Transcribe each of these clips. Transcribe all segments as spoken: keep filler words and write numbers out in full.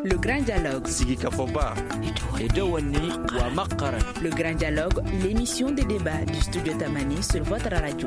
Le Grand Dialogue. Le Grand Dialogue, l'émission des débats du Studio Tamani sur votre radio.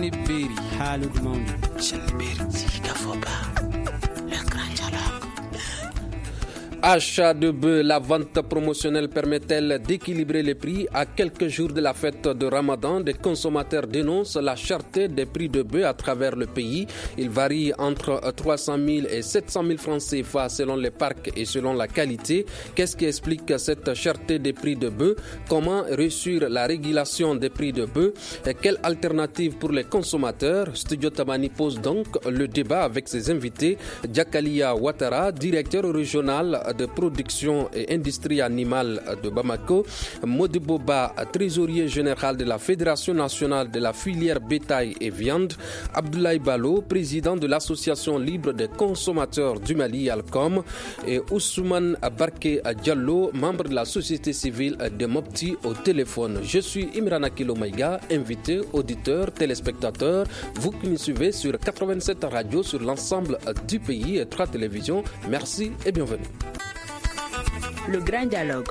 Achat de bœufs, la vente promotionnelle permet-elle d'équilibrer les prix? À quelques jours de la fête de Ramadan, des consommateurs dénoncent la cherté des prix de bœufs à travers le pays. Il varie entre trois cent mille et sept cent mille francs C F A selon les parcs et selon la qualité. Qu'est-ce qui explique cette cherté des prix de bœufs? Comment réussir la régulation des prix de bœufs? Et quelle alternative pour les consommateurs? Studio Tamani pose donc le débat avec ses invités. Djakalia Ouattara, directeur régional de production et industrie animale de Bamako, Modibo Ba, trésorier général de la Fédération nationale de la filière bétail et viande, Abdoulaye Balo, président de l'association libre des consommateurs du Mali, Alcom, et Ousmane Barke Diallo, membre de la société civile de Mopti au téléphone. Je suis Imran Akilo Maïga, invité, auditeur, téléspectateur. Vous qui nous suivez sur quatre-vingt-sept radios sur l'ensemble du pays et trois télévisions. Merci et bienvenue. Le Grand Dialogue.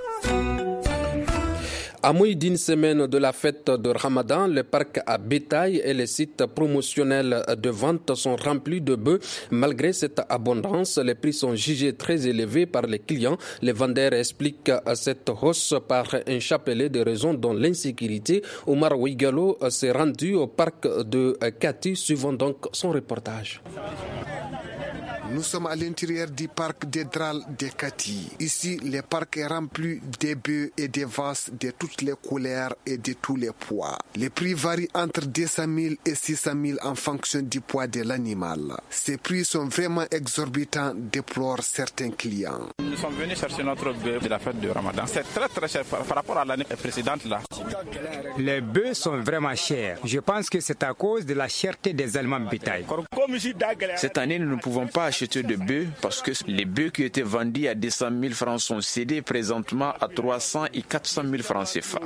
À moins d'une semaine de la fête de Ramadan, les parcs à bétail et les sites promotionnels de vente sont remplis de bœufs. Malgré cette abondance, les prix sont jugés très élevés par les clients. Les vendeurs expliquent cette hausse par un chapelet de raisons dont l'insécurité. Omar Ouigalo s'est rendu au parc de Kati, suivant donc son reportage. Nous sommes à l'intérieur du parc des Drales de Kati. Ici, le parc est rempli de bœufs et de vaches de toutes les couleurs et de tous les poids. Les prix varient entre deux cent mille et six cent mille en fonction du poids de l'animal. Ces prix sont vraiment exorbitants, déplorent certains clients. Nous sommes venus chercher notre bœuf de la fête de Ramadan. C'est très très cher par rapport à l'année précédente là. Les bœufs sont vraiment chers. Je pense que c'est à cause de la cherté des aliments bétail. Cette année, nous ne pouvons pas acheter de bœufs parce que les bœufs qui étaient vendus à deux cent mille francs sont cédés présentement à trois cents et quatre cent mille francs C F A.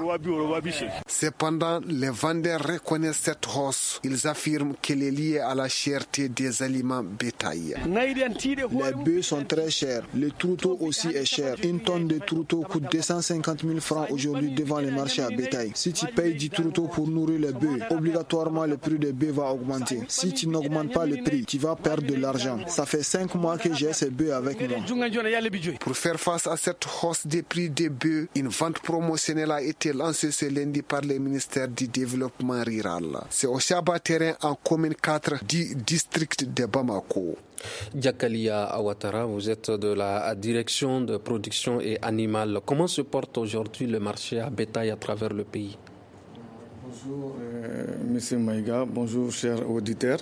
Cependant, les vendeurs reconnaissent cette hausse. Ils affirment qu'elle est liée à la cherté des aliments bétail. Les bœufs sont très chers. Le troupeau aussi est cher. Une tonne de troupeau coûte deux cent cinquante mille francs aujourd'hui devant les marchés à bétail. Si tu payes du troupeau pour nourrir les bœufs, obligatoirement le prix des bœufs va augmenter. Si tu n'augmentes pas le prix, tu vas perdre de l'argent. Ça fait cinq mois que j'ai ces bœufs avec moi. Pour faire face à cette hausse des prix des bœufs, une vente promotionnelle a été lancée ce lundi par le ministère du Développement rural. C'est au Chaba Terrain en commune quatre du district de Bamako. Djakalia Ouattara, vous êtes de la direction de production et animale. Comment se porte aujourd'hui le marché à bétail à travers le pays? Bonjour, euh, Monsieur Maïga. Bonjour, chers auditeurs.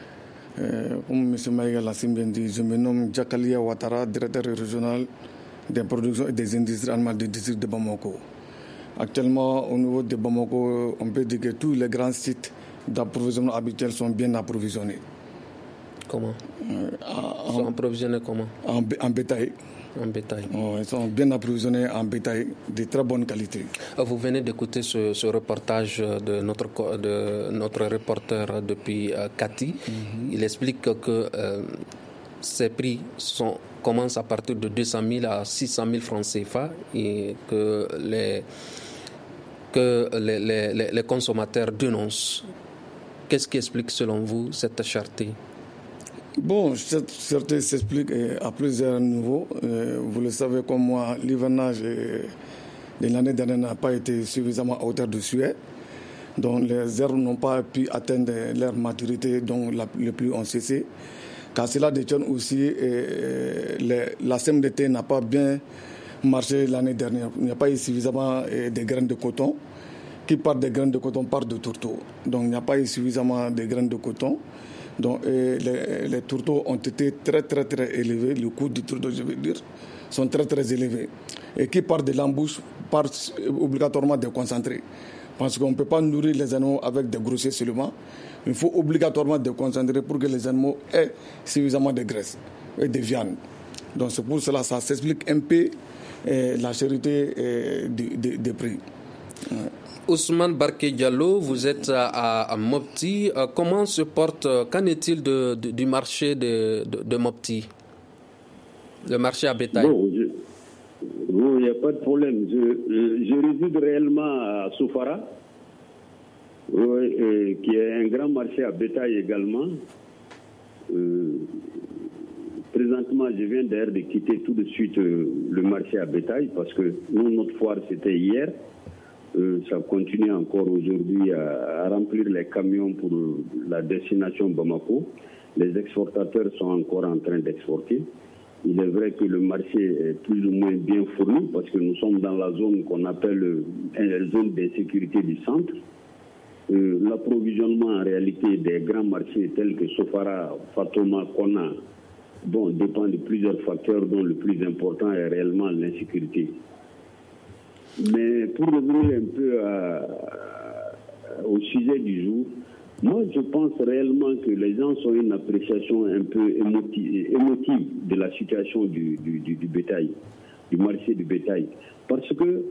Euh, comme M. Maïga l'a si bien dit, je me nomme Djakalia Ouattara, directeur régional des productions et des industries animales du district de Bamako. Actuellement, au niveau de Bamako, on peut dire que tous les grands sites d'approvisionnement habituels sont bien approvisionnés. Comment euh, Ils sont approvisionnés comment en, en bétail. En bétail. Oh, ils sont bien approvisionnés en bétail de très bonne qualité. Vous venez d'écouter ce, ce reportage de notre, de notre reporter depuis euh, Kati. Mm-hmm. Il explique que euh, ces prix sont, commencent à partir de deux cent mille à six cent mille francs C F A et que les, que les, les, les consommateurs dénoncent. Qu'est-ce qui explique selon vous cette cherté? Bon, cette cherté s'explique à plusieurs niveaux. Vous le savez comme moi, l'hivernage de l'année dernière n'a pas été suffisamment à hauteur de souhait. Donc les herbes n'ont pas pu atteindre leur maturité, donc la, les pluies ont cessé. Car cela détient aussi, et, les, la sème d'été n'a pas bien marché l'année dernière. Il n'y a pas eu suffisamment et, de graines de coton. Qui part des graines de coton part de tourteaux. Donc il n'y a pas eu suffisamment de graines de coton. Donc et les, les tourteaux ont été très très très élevés. Le coût du tourteau, je veux dire, sont très très élevés. Et qui part de l'embouche part obligatoirement déconcentré. Parce qu'on ne peut pas nourrir les animaux avec des grossiers seulement. Il faut obligatoirement déconcentrer pour que les animaux aient suffisamment de graisse et de viande. Donc c'est pour cela que ça s'explique un peu eh, la cherté eh, des de, de prix. Ouais. Ousmane Barke Diallo, vous êtes à, à Mopti. Comment se porte, qu'en est-il de, de, du marché de, de, de Mopti? le marché à bétail? Bon, je... bon, il n'y a pas de problème. Je, je, je réside réellement à Sofara, oui, et, qui est un grand marché à bétail également. Euh, présentement, je viens d'ailleurs de quitter tout de suite euh, le marché à bétail parce que nous, notre foire, c'était hier. Euh, ça continue encore aujourd'hui à, à remplir les camions pour euh, la destination Bamako. Les exportateurs sont encore en train d'exporter. Il est vrai que le marché est plus ou moins bien fourni parce que nous sommes dans la zone qu'on appelle euh, la zone d'insécurité du centre. Euh, l'approvisionnement en réalité des grands marchés tels que Sofara, Fatoma, Kona, bon, dépend de plusieurs facteurs dont le plus important est réellement l'insécurité. Mais pour revenir un peu à, à, au sujet du jour, moi je pense réellement que les gens ont une appréciation un peu émotive, émotive de la situation du, du, du, du bétail, du marché du bétail. Parce que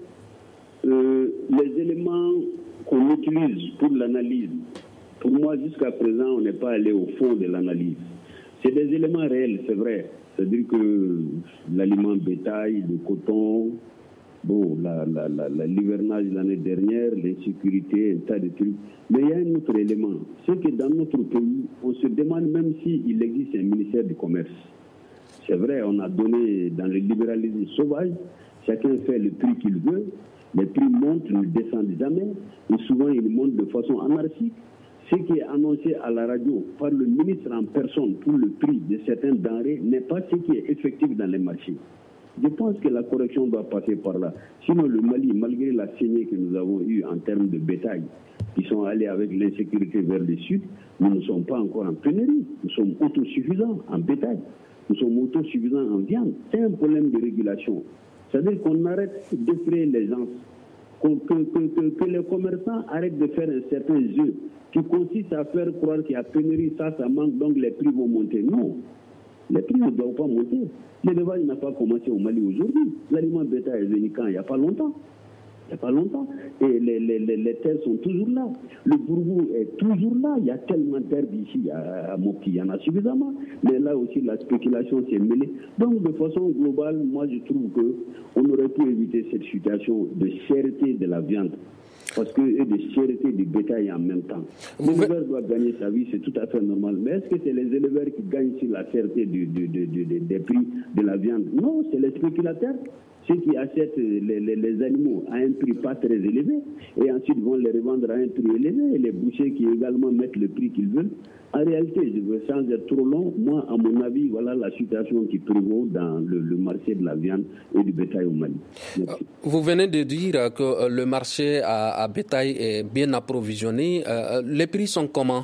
euh, les éléments qu'on utilise pour l'analyse, pour moi jusqu'à présent on n'est pas allé au fond de l'analyse. C'est des éléments réels, c'est vrai. C'est-à-dire que l'aliment bétail, le coton, bon, la, la, la, la, l'hivernage l'année dernière, l'insécurité, un tas de trucs. Mais il y a un autre élément. C'est que dans notre pays, on se demande même s'il existe un ministère du commerce. C'est vrai, on a donné dans le libéralisme sauvage, chacun fait le prix qu'il veut, les prix montent, ne descendent jamais, et souvent ils montent de façon anarchique. Ce qui est annoncé à la radio par le ministre en personne pour le prix de certains denrées n'est pas ce qui est effectif dans les marchés. Je pense que la correction doit passer par là. Sinon, le Mali, malgré la saignée que nous avons eue en termes de bétail, qui sont allés avec l'insécurité vers le sud, nous ne sommes pas encore en pénurie. Nous sommes autosuffisants en bétail. Nous sommes autosuffisants en viande. C'est un problème de régulation. C'est-à-dire qu'on arrête d'effrayer les gens. Que, que, que, que les commerçants arrêtent de faire un certain jeu qui consiste à faire croire qu'il y a pénurie, ça, ça manque, donc les prix vont monter. Non, les prix ne doivent pas monter. L'élevage n'a pas commencé au Mali aujourd'hui. L'aliment bétail est venu quand? Il n'y a pas longtemps. Il n'y a pas longtemps. Et les, les, les, les terres sont toujours là. Le bourgou est toujours là. Il y a tellement d'herbes ici à, à Mopti. Il y en a suffisamment. Mais là aussi, la spéculation s'est mêlée. Donc, de façon globale, moi, je trouve qu'on aurait pu éviter cette situation de cherté de la viande. Parce que et de cherté du bétail en même temps. L'éleveur doit gagner sa vie, c'est tout à fait normal. Mais est-ce que c'est les éleveurs qui gagnent sur la cherté du, du, du, du, du, des prix de la viande? Non, c'est les spéculateurs. Ceux qui achètent les, les, les animaux à un prix pas très élevé et ensuite vont les revendre à un prix élevé, et les bouchers qui également mettent le prix qu'ils veulent. En réalité, je veux sans être trop long, moi, à mon avis, voilà la situation qui prévaut dans le, le marché de la viande et du bétail au Mali. Merci. Vous venez de dire que le marché à, à bétail est bien approvisionné. Euh, les prix sont comment?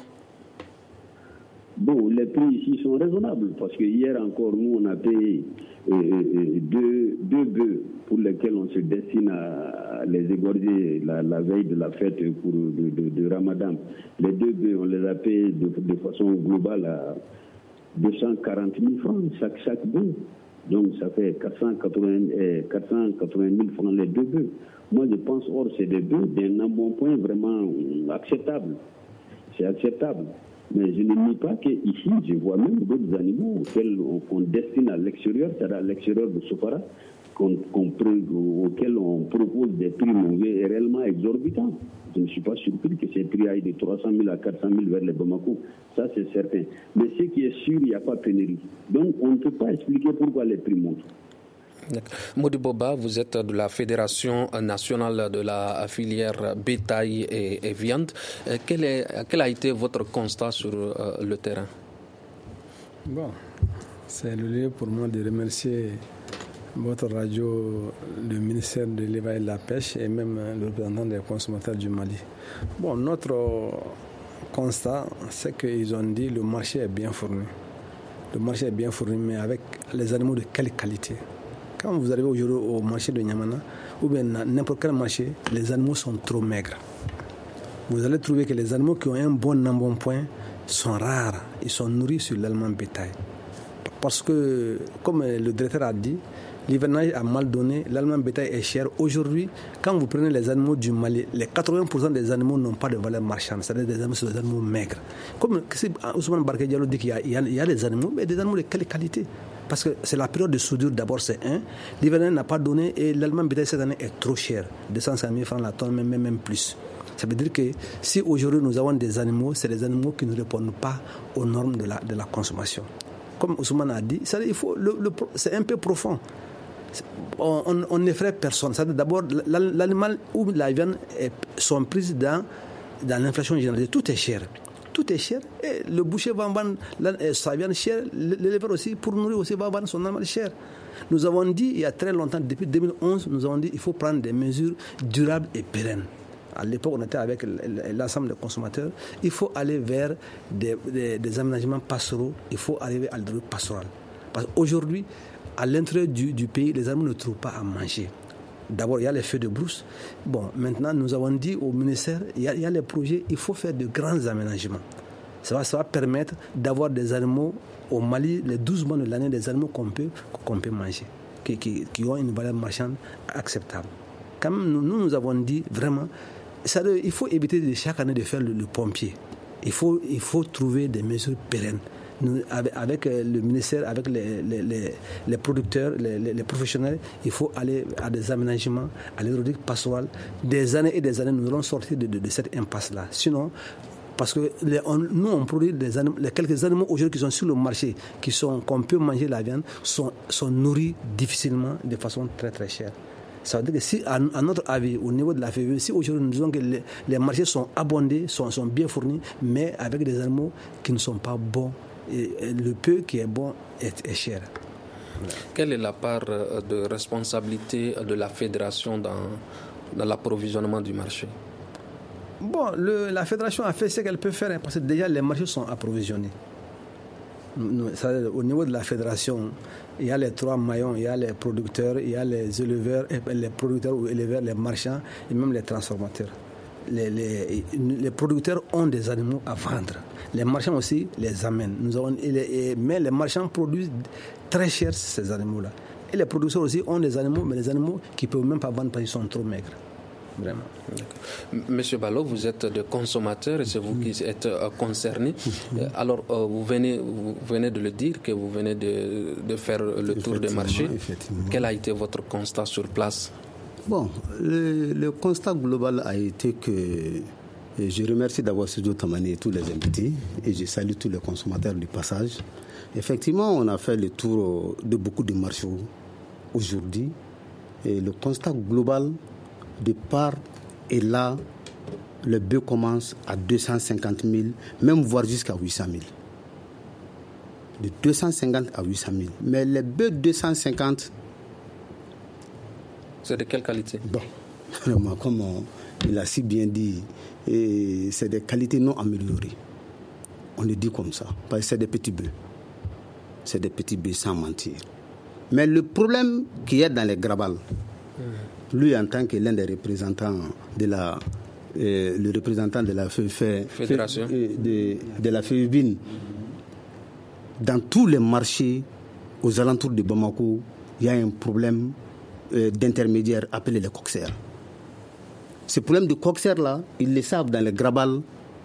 Bon, les prix ici sont raisonnables parce que hier encore, nous, on a payé euh, deux, deux bœufs pour lesquels on se destine à, à les égorger la, la veille de la fête pour, de, de, de Ramadan. Les deux bœufs, on les a payés de, de façon globale à deux cent quarante mille francs chaque, chaque bœuf. Donc ça fait quatre cent quatre-vingt mille francs les deux bœufs. Moi, je pense, or, c'est des bœufs d'un embonpoint vraiment acceptable. C'est acceptable. Mais je ne nie pas qu'ici, je vois même d'autres animaux auxquels on, on destine à l'extérieur, c'est-à-dire à l'extérieur de Sofara, qu'on, qu'on, auxquels on propose des prix mauvais et réellement exorbitants. Je ne suis pas surpris que ces prix aillent de trois cent mille à quatre cent mille vers les Bamako. Ça, c'est certain. Mais ce qui est sûr, il n'y a pas de pénurie. Donc, on ne peut pas expliquer pourquoi les prix montent. Mody Boba, vous êtes de la Fédération nationale de la filière bétail et, et viande. Quel, est, quel a été votre constat sur euh, le terrain? Bon, c'est le lieu pour moi de remercier votre radio, le ministère de l'élevage et de la pêche et même le représentant des consommateurs du Mali. Bon, notre constat, c'est qu'ils ont dit que le marché est bien fourni. Le marché est bien fourni, mais avec les animaux de quelle qualité? Quand vous arrivez aujourd'hui au marché de Niamana, ou bien n'importe quel marché, les animaux sont trop maigres. Vous allez trouver que les animaux qui ont un bon embonpoint sont rares. Ils sont nourris sur l'aliment bétail. Parce que, comme le directeur a dit, l'hivernage a mal donné, l'aliment bétail est cher. Aujourd'hui, quand vous prenez les animaux du Mali, les quatre-vingts pour cent des animaux n'ont pas de valeur marchande, c'est-à-dire des animaux, des animaux maigres. Comme Ousmane Barké Diallo dit qu'il y a, il y a, il y a des animaux, mais des animaux de quelle qualité? Parce que c'est la période de soudure, d'abord c'est un. L'hivernage n'a pas donné et l'aliment bétail cette année est trop cher. deux cent cinquante mille francs la tonne, même, même, même plus. Ça veut dire que si aujourd'hui nous avons des animaux, c'est des animaux qui ne répondent pas aux normes de la, de la consommation. Comme Ousmane a dit, c'est, il faut, le, le, c'est un peu profond. On, on n'effraie personne. C'est-à-dire d'abord, l'animal ou la viande est, sont prises dans, dans l'inflation généralisée. Tout est cher. Tout est cher. Et le boucher va vendre sa viande chère. L'éleveur aussi, pour nourrir aussi, va vendre son animal cher. Nous avons dit, il y a très longtemps, depuis deux mille onze, nous avons dit qu'il faut prendre des mesures durables et pérennes. À l'époque, on était avec l'ensemble des consommateurs. Il faut aller vers des, des, des aménagements pastoraux. Il faut arriver à l'agriculture pastorale. Parce qu'aujourd'hui, à l'intérieur du, du pays, les animaux ne trouvent pas à manger. D'abord, il y a les feux de brousse. Bon, maintenant, nous avons dit au ministère, il y a, il y a les projets, il faut faire de grands aménagements. Ça va, ça va permettre d'avoir des animaux au Mali, les douze mois de l'année, des animaux qu'on peut, qu'on peut manger, qui, qui, qui ont une valeur marchande acceptable. Quand même, nous, nous, nous avons dit vraiment, ça, il faut éviter de chaque année de faire le, le pompier. Il faut, il faut trouver des mesures pérennes. Nous, avec, avec le ministère, avec les, les, les, les producteurs, les, les, les professionnels, il faut aller à des aménagements, à l'hydraulique pastorale. Des années et des années, nous allons sortir de, de, de cette impasse-là. Sinon, parce que les, on, nous, on produit des animaux, les quelques animaux aujourd'hui qui sont sur le marché, qui sont, qu'on peut manger la viande, sont, sont nourris difficilement, de façon très très chère. Ça veut dire que si, à, à notre avis, au niveau de la F E V, si aujourd'hui nous disons que les, les marchés sont abondés, sont, sont bien fournis, mais avec des animaux qui ne sont pas bons, et le peu qui est bon est, est cher. Quelle est la part de responsabilité de la fédération dans, dans l'approvisionnement du marché? Bon, le, la fédération a fait ce qu'elle peut faire, parce que déjà les marchés sont approvisionnés. Au niveau de la fédération, il y a les trois maillons, il y a les producteurs, il y a les éleveurs, les producteurs ou éleveurs, les marchands et même les transformateurs. Les, les, les producteurs ont des animaux à vendre. Les marchands aussi les amènent. Nous avons, et les, et, mais les marchands produisent très cher ces animaux-là. Et les producteurs aussi ont des animaux, mais les animaux qui ne peuvent même pas vendre parce qu'ils sont trop maigres. Vraiment. Monsieur Balo, vous êtes de consommateur et c'est vous qui êtes euh, concerné. Euh, alors, euh, vous, venez, vous venez de le dire, que vous venez de, de faire le tour des marchés. Quel a été votre constat sur place? Bon, le, le constat global a été que je remercie d'abord Studio Tamani et tous les invités et je salue tous les consommateurs du passage. Effectivement, on a fait le tour de beaucoup de marchés aujourd'hui et le constat global de part et là, le bœuf commence à deux cent cinquante mille, même voire jusqu'à huit cent mille. De deux cent cinquante à huit cent mille. Mais les bœufs deux cent cinquante... C'est de quelle qualité? Bon, vraiment, comme on, il a si bien dit, et c'est des qualités non améliorées. On le dit comme ça, parce que c'est des petits bœufs. C'est des petits bœufs sans mentir. Mais le problème qu'il y a dans les grabals, mmh. lui en tant que l'un des représentants de la, euh, le représentant de la Fédération de, de la F E V I N, dans tous les marchés aux alentours de Bamako, il y a un problème euh, d'intermédiaires appelés les coxers. Ce problème de coxers-là, ils le savent dans les grabals,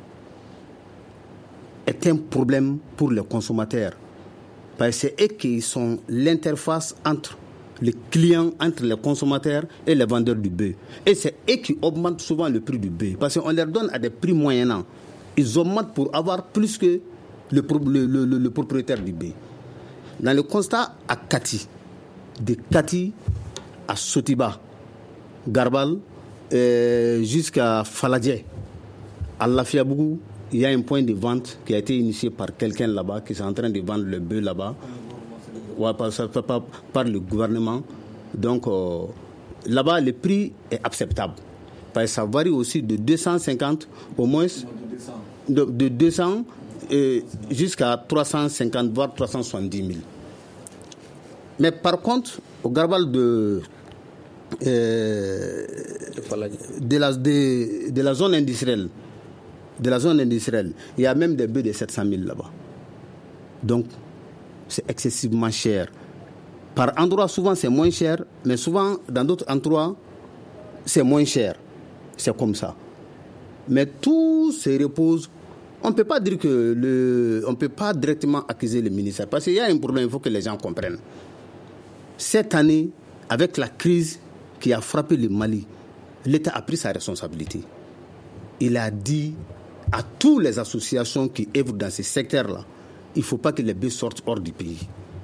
est un problème pour les consommateurs. Parce que c'est eux qui sont l'interface entre les clients, entre les consommateurs et les vendeurs du bœuf. Et c'est eux qui augmentent souvent le prix du bœuf. Parce qu'on leur donne à des prix moyennants. Ils augmentent pour avoir plus que le, le, le, le, le propriétaire du bœuf. Dans le constat à Kati, de Kati à Sotiba, Garbal, euh, jusqu'à Faladje, à Lafiabougou, il y a un point de vente qui a été initié par quelqu'un là-bas, qui est en train de vendre le bœuf là-bas, ouais, par, par, par le gouvernement. Donc euh, là-bas, le prix est acceptable. Parce que ça varie aussi de deux cent cinquante au moins, de, de deux cents et jusqu'à trois cent cinquante, voire trois cent soixante-dix mille. Mais par contre, au Garbal de, euh, de, la, de, de la zone industrielle, de la zone industrielle, il y a même des bœufs de sept cent mille là-bas. Donc, c'est excessivement cher. Par endroits, souvent, c'est moins cher, mais souvent, dans d'autres endroits, c'est moins cher. C'est comme ça. Mais tout se repose. On ne peut pas dire que le, on ne peut pas directement accuser le ministère, parce qu'il y a un problème, il faut que les gens comprennent. Cette année, avec la crise qui a frappé le Mali, l'État a pris sa responsabilité. Il a dit à toutes les associations qui œuvrent dans ces secteurs-là, il ne faut pas que les bœufs sortent hors du pays.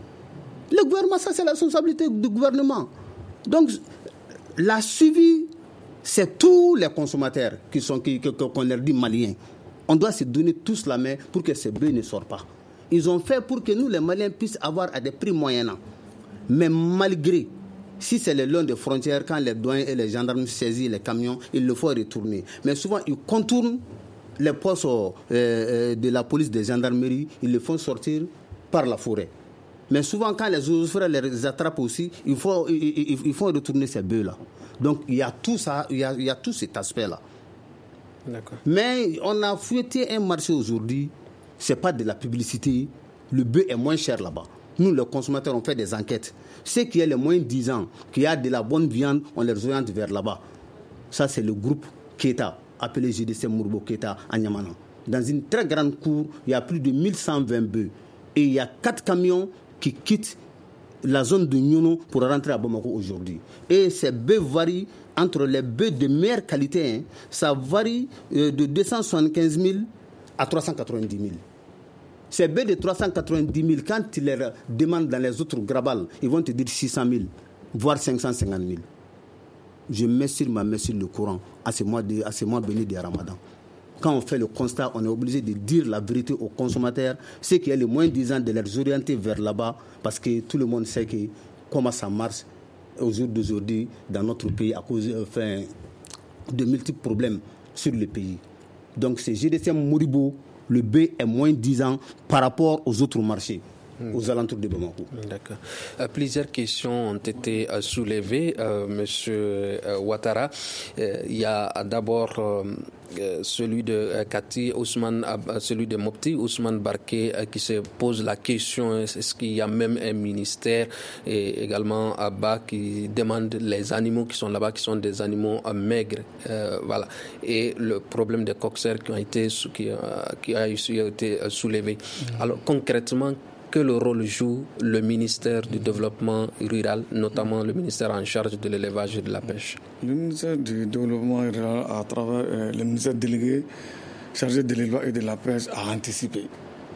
Le gouvernement, ça c'est la responsabilité du gouvernement. Donc, la suivi, c'est tous les consommateurs qui sont, qui, qu'on leur dit maliens. On doit se donner tous la main pour que ces bœufs ne sortent pas. Ils ont fait pour que nous, les Maliens, puissions avoir à des prix moyennants. Mais malgré, si c'est le long des frontières, quand les douanes et les gendarmes saisissent les camions, il le faut retourner. Mais souvent, ils contournent les postes euh, de la police, des gendarmeries, ils les font sortir par la forêt. Mais souvent, quand les autres les attrapent aussi, il faut, il, il, il faut retourner ces bœufs-là. Donc, il y a tout ça, il y a, il y a tout cet aspect-là. D'accord. Mais on a fouetté un marché aujourd'hui, ce n'est pas de la publicité. Le bœuf est moins cher là-bas. Nous, les consommateurs, on fait des enquêtes. Ceux qui ont les moins de dix ans, qui ont de la bonne viande, on les oriente vers là-bas. Ça, c'est le groupe Keita, appelé G D C Mourbo Keita à Niamana. Dans une très grande cour, il y a plus de mille cent vingt bœufs. Et il y a quatre camions qui quittent la zone de Nyuno pour rentrer à Bamako aujourd'hui. Et ces bœufs varient entre les bœufs de meilleure qualité, hein, ça varie euh, de deux cent soixante-quinze mille à trois cent quatre-vingt-dix mille. Ces bœufs de trois cent quatre-vingt-dix mille, quand tu les demandes dans les autres grabals, ils vont te dire six cent mille, voire cinq cent cinquante mille. Je mets sur ma main sur le Coran à ce mois, de, à ce mois béni de Ramadan. Quand on fait le constat, on est obligé de dire la vérité aux consommateurs, ceux qui ont les moins de dix ans, de les orienter vers là-bas, parce que tout le monde sait que, comment ça marche au jour d'aujourd'hui dans notre pays à cause enfin, de multiples problèmes sur le pays. Donc c'est G D C Mouribo, le bœuf est moins de dix ans par rapport aux autres marchés. Aux alentours de Bamako. D'accord. Euh, plusieurs questions ont été euh, soulevées, euh, Monsieur euh, Ouattara. Euh, il y a d'abord euh, celui de euh, Kati Ousmane, euh, celui de Mopti Ousmane Barké euh, qui se pose la question est-ce qu'il y a même un ministère, et également Abba qui demande les animaux qui sont là-bas qui sont des animaux euh, maigres, euh, voilà. Et le problème des coxers qui ont été qui, euh, qui a été euh, soulevé. Mmh. Alors concrètement, quel rôle joue le ministère du Développement rural, notamment le ministère en charge de l'élevage et de la pêche? Le ministère du Développement rural, à travers euh, le ministère délégué chargé de l'élevage et de la pêche, a anticipé.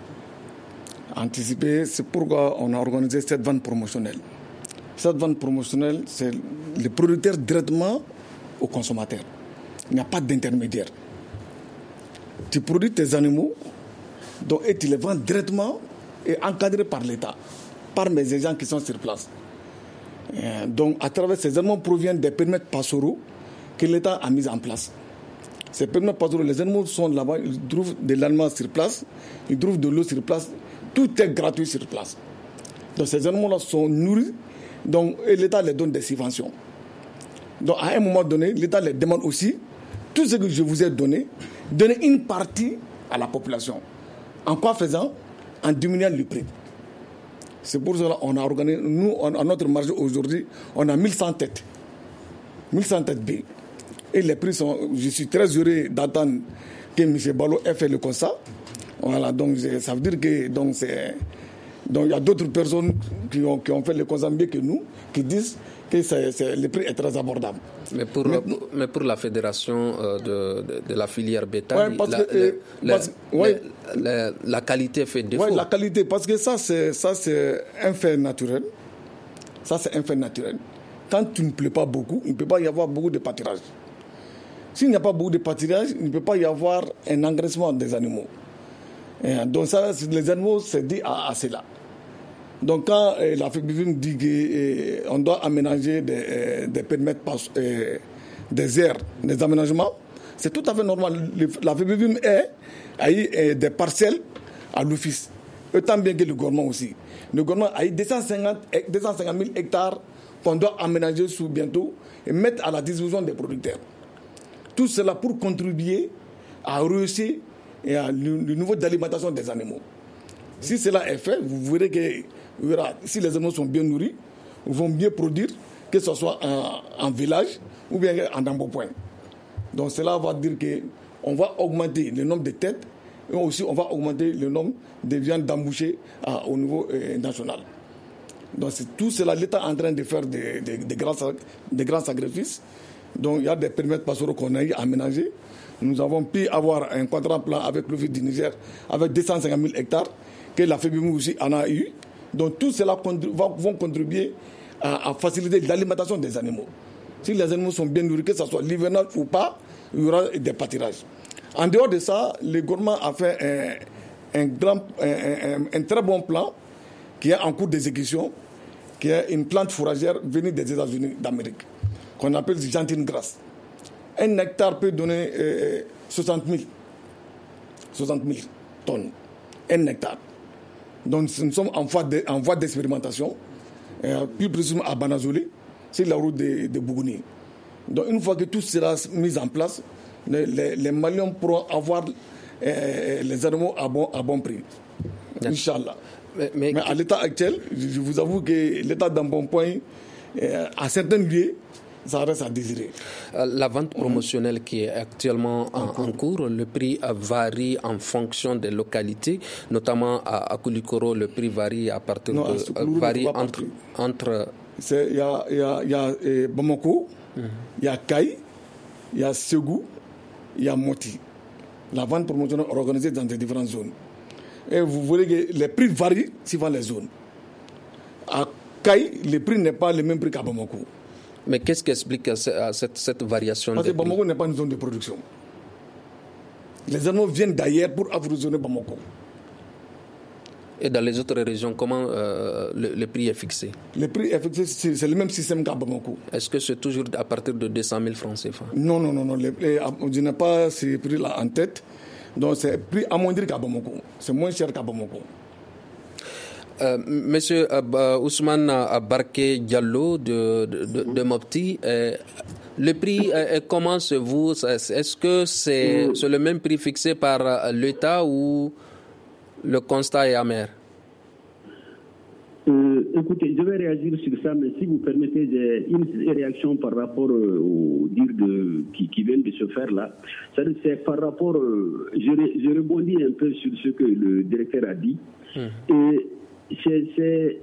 Anticipé, c'est pourquoi on a organisé cette vente promotionnelle. Cette vente promotionnelle, c'est le producteur directement au consommateur. Il n'y a pas d'intermédiaire. Tu produis tes animaux donc, et tu les vends directement et encadré par l'État, par mes agents qui sont sur place. Et donc, à travers ces animaux proviennent des permis pastoraux que l'État a mis en place. Ces permis pastoraux, les animaux sont là-bas, ils trouvent de l'aliment sur place, ils trouvent de l'eau sur place, tout est gratuit sur place. Donc, ces animaux-là sont nourris, donc, et l'État les donne des subventions. Donc, à un moment donné, l'État les demande aussi, tout ce que je vous ai donné, donner une partie à la population. En quoi faisant? En diminuant le prix. C'est pour cela qu'on a organisé, nous, on, à notre marché aujourd'hui, on a mille cent têtes. mille cent têtes B. Et les prix sont, je suis très heureux d'attendre que M. Balo ait fait le constat. Voilà, donc ça veut dire que, donc c'est, donc il y a d'autres personnes qui ont, qui ont fait le constat mieux que nous, qui disent que c'est, c'est, le prix est très abordable. Mais pour, mais, mais pour la fédération euh, de, de, de la filière bétail, ouais, la, que, le, parce, le, ouais. le, le, la qualité fait défaut. Oui, la qualité, parce que ça c'est, ça, c'est un fait naturel. Ça, c'est un fait naturel. Quand tu ne plais pas beaucoup, il ne peut pas y avoir beaucoup de pâturage. S'il n'y a pas beaucoup de pâturage, il ne peut pas y avoir un engraissement des animaux. Et donc, ça, les animaux, c'est dit à, à cela. Donc, quand euh, la F E B I V M dit qu'on euh, doit aménager des, euh, des permettre euh, des aires, des aménagements, c'est tout à fait normal. Le, la F E B I V M est, a eu euh, des parcelles à l'office, autant bien que le gouvernement aussi. Le gouvernement a eu deux cent cinquante mille hectares qu'on doit aménager sous bientôt et mettre à la disposition des producteurs. Tout cela pour contribuer à rehausser et à le, le niveau d'alimentation des animaux. Si cela est fait, vous verrez que il y aura, si les animaux sont bien nourris, ils vont mieux produire, que ce soit en, en village ou bien en embonpoint. Donc cela va dire qu'on va augmenter le nombre de têtes et aussi on va augmenter le nombre de viandes d'embouchées au niveau euh, national. Donc c'est tout cela, l'État est en train de faire des, des, des, grands, des grands sacrifices. Donc il y a des périmètres pastoraux qu'on a aménagés. Nous avons pu avoir un contrat plan avec le du Niger avec deux cent cinquante mille hectares que la F E B I M aussi en a eu. Donc tout cela vont contribuer à, à faciliter l'alimentation des animaux. Si les animaux sont bien nourris, que ce soit l'hivernage ou pas, il y aura des pâturages. En dehors de ça, le gouvernement a fait un, un, grand, un, un, un très bon plan qui est en cours d'exécution, qui est une plante fourragère venue des États-Unis d'Amérique, qu'on appelle Gentine Grass. Un hectare peut donner euh, soixante mille tonnes. Un hectare. Donc nous sommes en voie, de, en voie d'expérimentation, euh, plus précisément à Banazolé, c'est la route de, de Bougouni. Donc une fois que tout sera mis en place, les, les, les Maliens pourront avoir euh, les animaux à bon, à bon prix. Inch'Allah. Mais, mais, mais à l'état actuel, je vous avoue que l'état d'embonpoint, euh, à certains lieux, ça reste à désirer. La vente promotionnelle qui est actuellement en, en cours, le prix varie en fonction des localités, notamment à, à Koulikoro, le prix varie à partir non, de euh, varie entre entre. Il y a, y a, y a eh, Bamako, il mm-hmm. y a Kaï, il y a Ségou, il y a Moti. La vente promotionnelle est organisée dans des différentes zones. Et vous voyez que les prix varient suivant les zones. À Kaï, le prix n'est pas le même prix qu'à Bamako. Mais qu'est-ce qui explique cette, cette variation? Parce que Bamako n'est pas une zone de production. Les animaux viennent d'ailleurs pour approvisionner Bamako. Et dans les autres régions, comment euh, le, le prix est fixé? Le prix est fixé, c'est, c'est le même système qu'à Bamako. Est-ce que c'est toujours à partir de deux cent mille francs C F A? Non, non, non, non. Les, les, je n'ai pas ces prix-là en tête. Donc c'est prix amoindri qu'à Bamako. C'est moins cher qu'à Bamako. Euh, Monsieur euh, Ousmane Barké Diallo de, de, de, de Mopti, euh, le prix, euh, comment se vous? Est-ce que c'est, mmh. c'est le même prix fixé par l'État ou le constat est amer? Euh, écoutez, je vais réagir sur ça, mais si vous permettez, j'ai une réaction par rapport euh, au dire de, qui, qui vient de se faire là. Ça, c'est par rapport, euh, je, je rebondis un peu sur ce que le directeur a dit. Mmh. Et c'est, c'est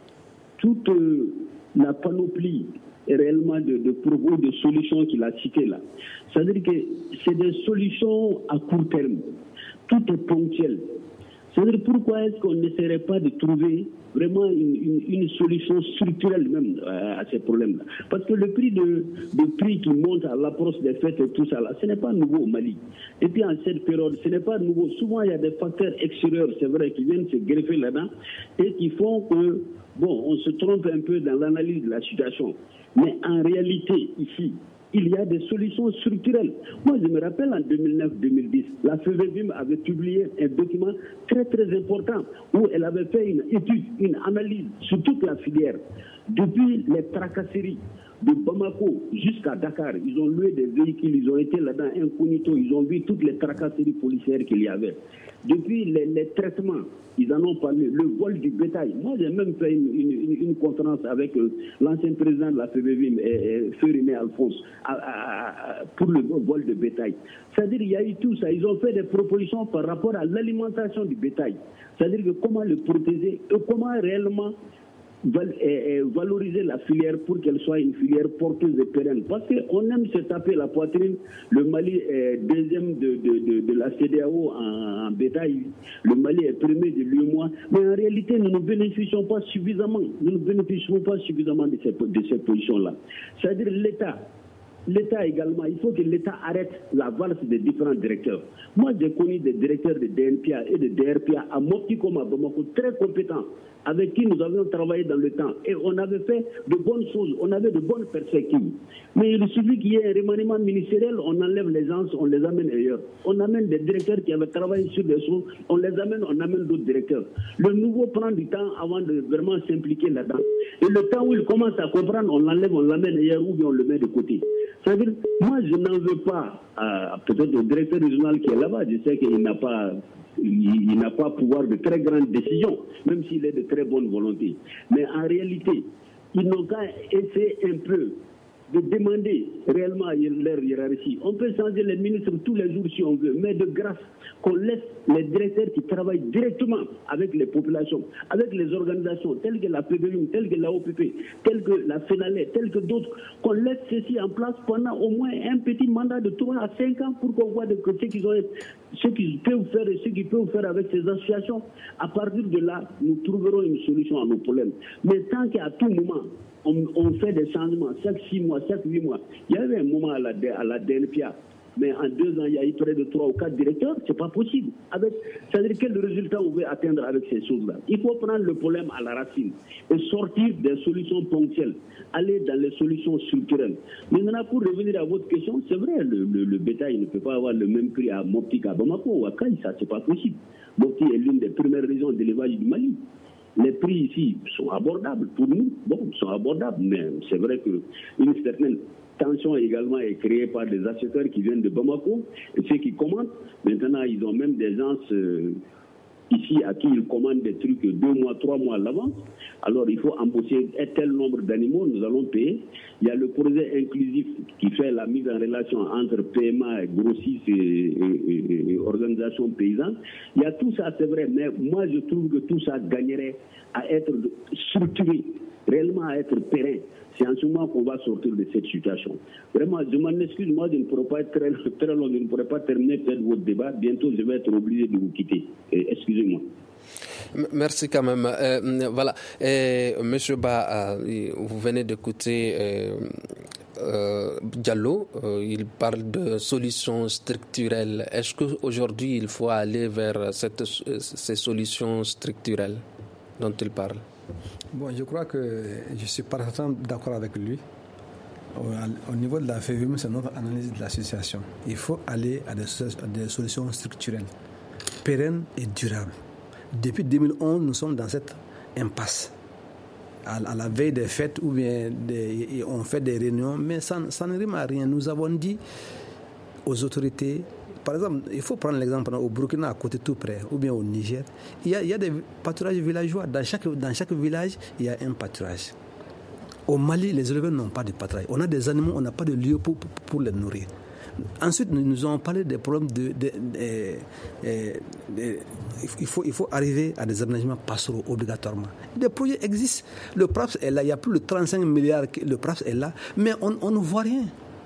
toute euh, la panoplie réellement de, de propos, de solutions qu'il a citées là. C'est-à-dire que c'est des solutions à court terme. Tout est ponctuel. C'est-à-dire pourquoi est-ce qu'on n'essaierait pas de trouver vraiment une, une, une solution structurelle même à, à ces problèmes-là? Parce que le prix de, de prix qui monte à l'approche des fêtes et tout ça là, ce n'est pas nouveau au Mali. Et puis en cette période, ce n'est pas nouveau. Souvent il y a des facteurs extérieurs, c'est vrai, qui viennent se greffer là-dedans et qui font que, bon, on se trompe un peu dans l'analyse de la situation. Mais en réalité, ici, il y a des solutions structurelles. Moi, je me rappelle en deux mille neuf deux mille dix, la F E B I M avait publié un document très très important où elle avait fait une étude, une analyse sur toute la filière. Depuis les tracasseries de Bamako jusqu'à Dakar, ils ont loué des véhicules, ils ont été là-dedans incognito, ils ont vu toutes les tracasseries policières qu'il y avait. Depuis les, les traitements, ils en ont parlé, le vol du bétail. Moi, j'ai même fait une, une, une conférence avec euh, l'ancien président de la F E B I M, et Feu René Alphonse, à, à, à, pour le vol de bétail. C'est-à-dire qu'il y a eu tout ça. Ils ont fait des propositions par rapport à l'alimentation du bétail. C'est-à-dire que comment le protéger et comment réellement val, et, et valoriser la filière pour qu'elle soit une filière porteuse et pérenne. Parce qu'on aime se taper la poitrine. Le Mali est deuxième de, de, de, de la C D A O en, en bétail. Le Mali est premier de l'U E M O A. Mais en réalité, nous ne bénéficions pas suffisamment. Nous ne bénéficions pas suffisamment de ces, de ces positions-là. C'est-à-dire l'État. L'État également, il faut que l'État arrête la valse des différents directeurs. Moi, j'ai connu des directeurs de D N P A et de D R P A à Mopti comme à Bamako, très compétents, avec qui nous avions travaillé dans le temps. Et on avait fait de bonnes choses, on avait de bonnes perspectives. Mais il suffit qu'il y ait un remaniement ministériel, on enlève les gens, on les amène ailleurs. On amène des directeurs qui avaient travaillé sur des choses, on les amène, on amène d'autres directeurs. Le nouveau prend du temps avant de vraiment s'impliquer là-dedans. Et le temps où il commence à comprendre, on l'enlève, on l'amène ailleurs ou bien on le met de côté. C'est-à-dire, moi, je n'en veux pas à peut-être au directeur régional qui est là-bas. Je sais qu'il n'a pas il, il n'a pas pouvoir de très grandes décisions, même s'il est de très bonne volonté. Mais en réalité, ils n'ont qu'à essayer un peu de demander réellement leur hiérarchie. On peut changer les ministres tous les jours si on veut, mais de grâce, qu'on laisse les directeurs qui travaillent directement avec les populations, avec les organisations telles que la P B U, telles que la O P P, telles que la FENALE, telles que d'autres, qu'on laisse ceci en place pendant au moins un petit mandat de trois à cinq ans pour qu'on voit de ce qu'ils ont, ce qu'ils peuvent faire et ce qu'ils peuvent faire avec ces associations. À partir de là, nous trouverons une solution à nos problèmes. Mais tant qu'à tout moment, On, on fait des changements chaque six mois, chaque huit mois. Il y avait un moment à la, à la D N P A, mais en deux ans, il y a eu près de trois ou quatre directeurs. C'est pas possible. Avec, c'est-à-dire quel résultat on veut atteindre avec ces choses-là? Il faut prendre le problème à la racine et sortir des solutions ponctuelles, aller dans les solutions structurelles. Maintenant, pour revenir à votre question, c'est vrai, le, le, le bétail ne peut pas avoir le même prix à Mopti qu'à Bamako ou à Kaï, ça c'est pas possible. Mopti est l'une des premières régions d'élevage du Mali. Les prix ici sont abordables pour nous. Bon, ils sont abordables, mais c'est vrai qu'une certaine tension également est créée par des acheteurs qui viennent de Bamako et ceux qui commandent. Maintenant, ils ont même des gens euh, ici à qui ils commandent des trucs deux mois, trois mois à l'avance. Alors, il faut embaucher un tel nombre d'animaux, nous allons payer. Il y a le projet inclusif qui fait la mise en relation entre P M A, grossistes et, et, et, et organisations paysannes. Il y a tout ça, c'est vrai, mais moi, je trouve que tout ça gagnerait à être structuré, réellement à être pérenne. C'est en ce moment qu'on va sortir de cette situation. Vraiment, je m'en excuse, moi, je ne pourrais pas être très, très long, je ne pourrais pas terminer peut-être votre débat. Bientôt, je vais être obligé de vous quitter. Et, excusez-moi. Merci quand même. Euh, voilà. Et, Monsieur Ba, euh, vous venez d'écouter euh, euh, Diallo. Euh, il parle de solutions structurelles. Est-ce qu'aujourd'hui, il faut aller vers cette, ces solutions structurelles dont il parle? Bon, je crois que je suis parfaitement d'accord avec lui. Au, au niveau de la F E V M, c'est notre analyse de la situation. Il faut aller à des, à des solutions structurelles, pérennes et durables. Depuis deux mille onze, nous sommes dans cette impasse. À, à la veille des fêtes, ou bien des, on fait des réunions, mais ça, ça ne rime à rien. Nous avons dit aux autorités, par exemple, il faut prendre l'exemple au Burkina, à côté tout près, ou bien au Niger, il y a, il y a des pâturages villageois. Dans chaque, dans chaque village, il y a un pâturage. Au Mali, les éleveurs n'ont pas de pâturage. On a des animaux, on n'a pas de lieu pour, pour, pour les nourrir. Ensuite, nous nous avons parlé des problèmes de... de, de, de, de il, faut, il faut arriver à des aménagements pastoraux obligatoirement. Des projets existent. Le P R A P S est là, il y a plus de trente-cinq milliards, le P R A P S est là, mais on, on ne voit rien.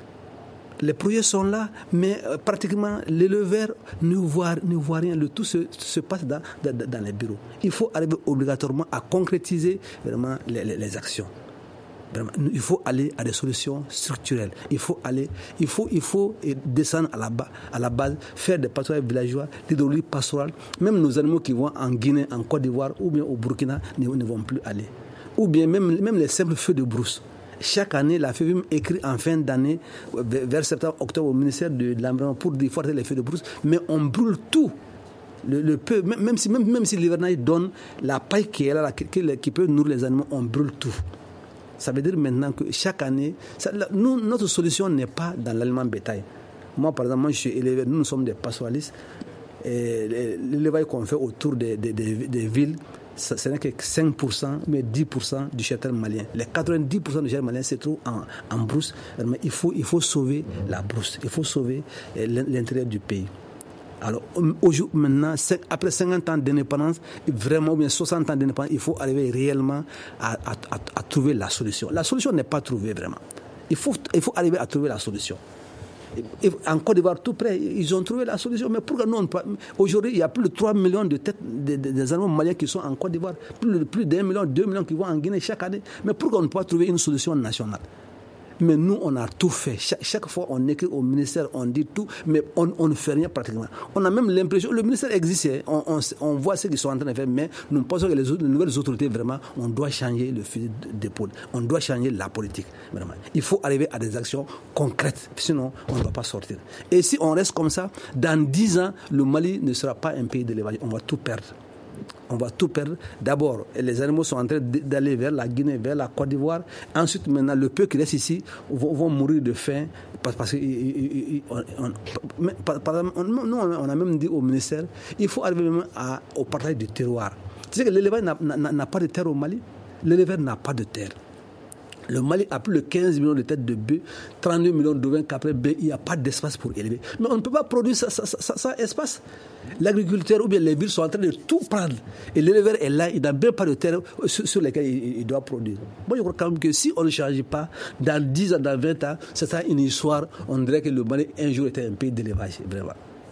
Les projets sont là, mais euh, pratiquement l'éleveur ne voit, ne voit rien. Le tout se, se passe dans, dans, dans les bureaux. Il faut arriver obligatoirement à concrétiser vraiment les, les, les actions. Vraiment, il faut aller à des solutions structurelles. Il faut aller, il faut, il faut descendre à la, bas, à la base, faire des pâturages villageois, l'hydraulique pastorale. Même nos animaux qui vont en Guinée, en Côte d'Ivoire ou bien au Burkina ne, ne vont plus aller. Ou bien même, même les simples feux de brousse. Chaque année, la F E V M écrit en fin d'année, vers septembre, octobre, au ministère de l'Environnement pour déforester les feux de brousse, mais on brûle tout. Le, le peu, même si, même, même si l'hivernage donne la paille qui est là, qui, qui peut nourrir les animaux, on brûle tout. Ça veut dire maintenant que chaque année, ça, nous, notre solution n'est pas dans l'aliment bétail. Moi, par exemple, moi, je suis éleveur, nous, nous sommes des pastoralistes. Et l'élevage qu'on fait autour des, des, des, des villes, ça, ce n'est que cinq pour cent, mais dix pour cent du cheptel malien. Les quatre-vingt-dix pour cent du cheptel malien se trouve en, en brousse. Mais il faut, il faut sauver la brousse, il faut sauver l'intérieur du pays. Alors, aujourd'hui, maintenant, après cinquante ans d'indépendance, vraiment, ou bien soixante ans d'indépendance, il faut arriver réellement à, à, à, à trouver la solution. La solution n'est pas trouvée vraiment. Il faut, il faut arriver à trouver la solution. Et en Côte d'Ivoire, tout près, ils ont trouvé la solution. Mais pourquoi nous, on peut... Aujourd'hui, il y a plus de trois millions de têtes des de, de animaux maliens qui sont en Côte d'Ivoire, plus, plus d'un million, deux millions qui vont en Guinée chaque année. Mais pourquoi on ne peut pas trouver une solution nationale? Mais nous, on a tout fait. Chaque, chaque fois, on écrit au ministère, on dit tout, mais on, on ne fait rien pratiquement. On a même l'impression, le ministère existe, on, on, on voit ce qu'ils sont en train de faire, mais nous pensons que les, autres, les nouvelles autorités, vraiment, on doit changer le fusil d'épaule. On doit changer la politique, vraiment. Il faut arriver à des actions concrètes, sinon, on ne va pas sortir. Et si on reste comme ça, dans dix ans, le Mali ne sera pas un pays d'élevage. On va tout perdre. on va tout perdre. D'abord, les animaux sont en train d'aller vers la Guinée, vers la Côte d'Ivoire. Ensuite, maintenant, le peu qui reste ici vont, vont mourir de faim parce, parce que on, on, on, nous, on a même dit au ministère, il faut arriver même à, au partage du terroir. Tu sais que l'élevage n'a, n'a, n'a pas de terre au Mali. L'éleveur n'a pas de terre. Le Mali a plus de quinze millions de têtes de bœufs, trente-deux millions d'ovins, qu'après bœufs, il n'y a pas d'espace pour élever. Mais on ne peut pas produire ça, ça, ça, ça espace. L'agriculteur ou bien les villes sont en train de tout prendre. Et l'éleveur est là, il n'a même pas de terre sur, sur laquelle il, il doit produire. Moi, je crois quand même que si on ne change pas, dans dix ans, dans vingt ans, c'est ça une histoire, on dirait que le Mali un jour était un pays d'élevage, vraiment.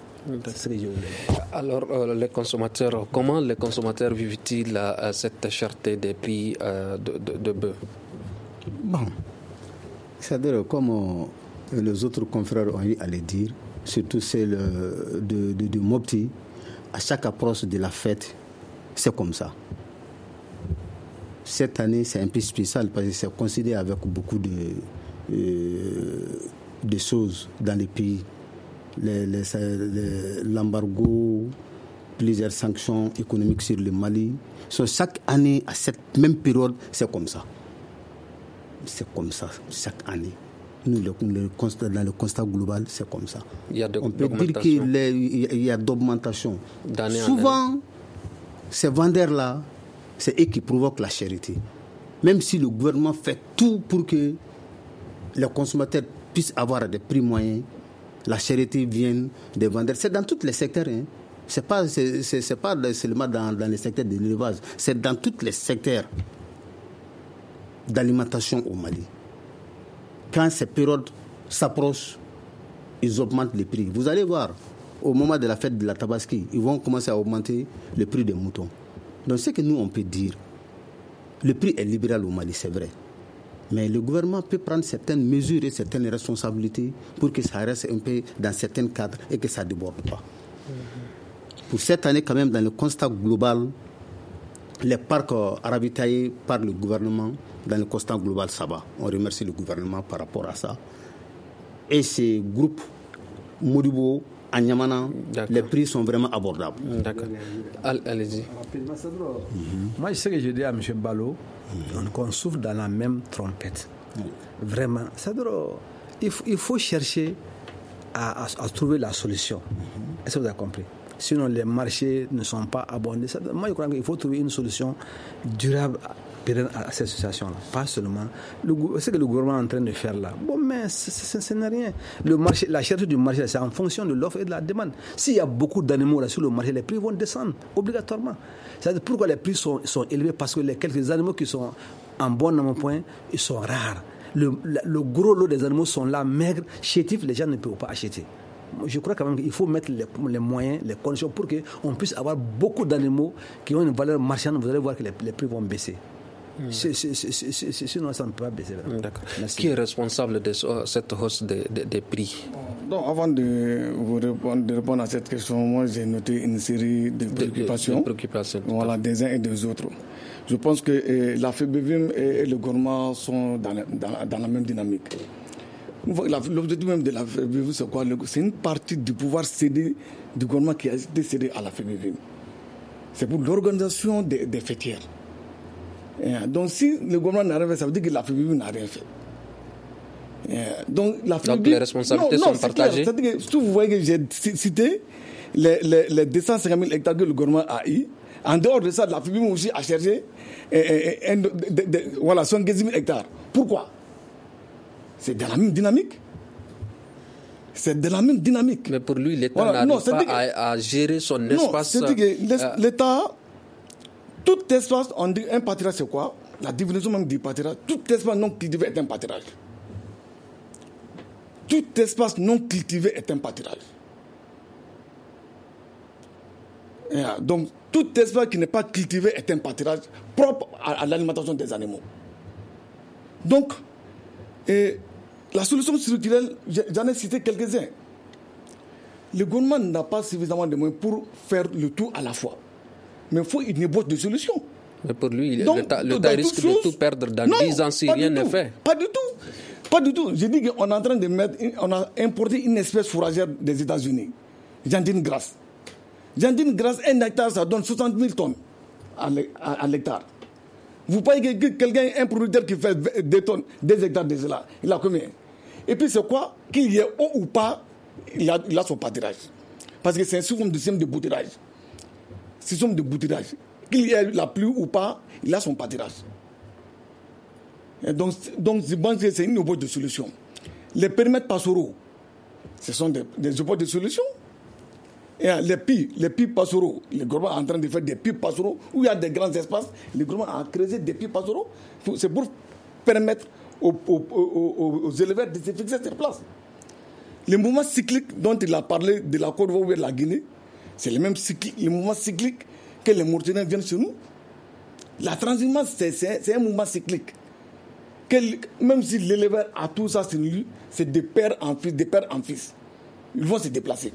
Alors, euh, les consommateurs, comment les consommateurs vivent-ils euh, cette cherté des prix euh, de, de, de bœufs? Bon, c'est-à-dire comme euh, les autres confrères ont eu à le dire, surtout celle euh, de, de, de Mopti, à chaque approche de la fête, c'est comme ça. Cette année, c'est un peu spécial parce que c'est considéré avec beaucoup de, euh, de choses dans les pays. Les, les, les, l'embargo, plusieurs sanctions économiques sur le Mali. So, chaque année, à cette même période, c'est comme ça. C'est comme ça, chaque année. Nous, le, le constat, dans le constat global, c'est comme ça. Il y a de, On peut dire qu'il y a, il y a d'augmentation. D'année Souvent, en année. Ces vendeurs-là, c'est eux qui provoquent la charité. Même si le gouvernement fait tout pour que les consommateurs puissent avoir des prix moyens, la charité vient des vendeurs. C'est dans tous les secteurs. Hein. Ce n'est pas, c'est, c'est, c'est pas seulement dans, dans les secteurs de l'élevage. C'est dans tous les secteurs d'alimentation au Mali. Quand ces périodes s'approchent, ils augmentent les prix. Vous allez voir, au moment de la fête de la Tabaski, ils vont commencer à augmenter le prix des moutons. Donc, ce que nous, on peut dire, le prix est libéral au Mali, c'est vrai. Mais le gouvernement peut prendre certaines mesures et certaines responsabilités pour que ça reste un peu dans certains cadres et que ça ne déborde pas. Mm-hmm. Pour cette année, quand même, dans le constat global, les parcs ravitaillés par le gouvernement, dans le constat global, ça va. On remercie le gouvernement par rapport à ça. Et ces groupes Modibo, à Niamana, les prix sont vraiment abordables. D'accord. Allez-y. Mm-hmm. Moi, je sais que je dis à M. Balo, mm-hmm. qu'on souffle dans la même trompette. Mm-hmm. Vraiment. C'est-à-dire, il faut, il faut chercher à, à, à trouver la solution. Mm-hmm. Est-ce que vous avez compris? Sinon, les marchés ne sont pas abondés. Moi, je crois qu'il faut trouver une solution durable à cette situation-là. Pas seulement le, ce que le gouvernement est en train de faire là. Bon, mais ce n'est rien. Le marché, la cherté du marché, c'est en fonction de l'offre et de la demande. S'il y a beaucoup d'animaux là sur le marché, les prix vont descendre obligatoirement. C'est-à-dire pourquoi les prix sont, sont élevés? Parce que les quelques animaux qui sont en bon point, ils sont rares. Le, le, le gros lot des animaux sont là, maigres, chétifs, les gens ne peuvent pas acheter. Je crois quand même qu'il faut mettre les, les moyens, les conditions pour qu'on puisse avoir beaucoup d'animaux qui ont une valeur marchande. Vous allez voir que les, les prix vont baisser. Mmh. C'est, c'est, c'est, c'est, c'est, sinon, ça ne peut pas baisser. D'accord. Qui est responsable de cette hausse des de, de prix? Donc, avant de vous répondre, de répondre à cette question, moi j'ai noté une série de préoccupations, de, de préoccupations voilà, des uns et des autres. Je pense que eh, la F B V I M et le gouvernement sont dans, dans, dans la même dynamique. L'objectif même de la F B V I M, c'est quoi? C'est une partie du pouvoir cédé du gouvernement qui a été cédé à la F B V I M. C'est pour l'organisation des, des fêtières. Et donc, si le gouvernement n'a rien fait, ça veut dire que la F B V I M n'a rien fait. Et donc, la F B V I M, donc, les responsabilités non, non, sont partagées. C'est-à-dire que, si vous voyez que j'ai cité les, les, les deux cent cinquante mille hectares que le gouvernement a eu, en dehors de ça, la F B V I M aussi a cherché et, et, et, de, de, de, voilà, soixante-quinze mille hectares. Pourquoi? C'est de la même dynamique. C'est de la même dynamique. Mais pour lui, l'État voilà, n'arrive non, pas à, à gérer son non, espace. C'est-à-dire que euh, l'État, tout espace, on dit un pâturage, c'est quoi? La définition même du pâturage, tout espace non cultivé est un pâturage. Tout espace non cultivé est un pâturage. Et, donc, tout espace qui n'est pas cultivé est un pâturage propre à, à l'alimentation des animaux. Donc, et la solution structurelle, j'en ai cité quelques-uns. Le gouvernement n'a pas suffisamment de moyens pour faire le tout à la fois. Mais il faut une ébauche de solutions. Mais pour lui, donc, l'État, l'État risque de tout perdre dans dix ans si rien n'est fait. Pas du tout. Pas du tout. J'ai dit qu'on est en train de mettre, on a importé une espèce fourragère des États-Unis. Jandine grasse. Jandine grasse, un hectare, ça donne soixante mille tonnes. à l'hectare. Vous voyez que quelqu'un, un producteur qui fait deux tonnes, deux hectares de cela, il a combien? Et puis c'est quoi? Qu'il y ait eau ou pas, il a, il a son pâturage. Parce que c'est un système de système de bouturage. Système de bouturage. Qu'il y ait la pluie ou pas, il a son pâturage. Et donc, donc je pense que c'est une autre de solution. Les périmètres pastoraux, ce sont des, des opportunités de solution. Et les puits, les puits pastoraux, le gouvernement est en train de faire des puits pastoraux où il y a des grands espaces. Le gouvernement a créé des puits pastoraux. C'est pour permettre aux, aux, aux, aux éleveurs de se fixer sur place. Le mouvement cyclique dont il a parlé de la Côte d'Ivoire ou de la Guinée, c'est le même cyclique, le mouvement cyclique que les Mauritaniens viennent chez nous. La transhumance, c'est, c'est, c'est un mouvement cyclique. Que, même si l'éleveur a tout ça sur lui, c'est de père en fils, de père en fils. Ils vont se déplacer.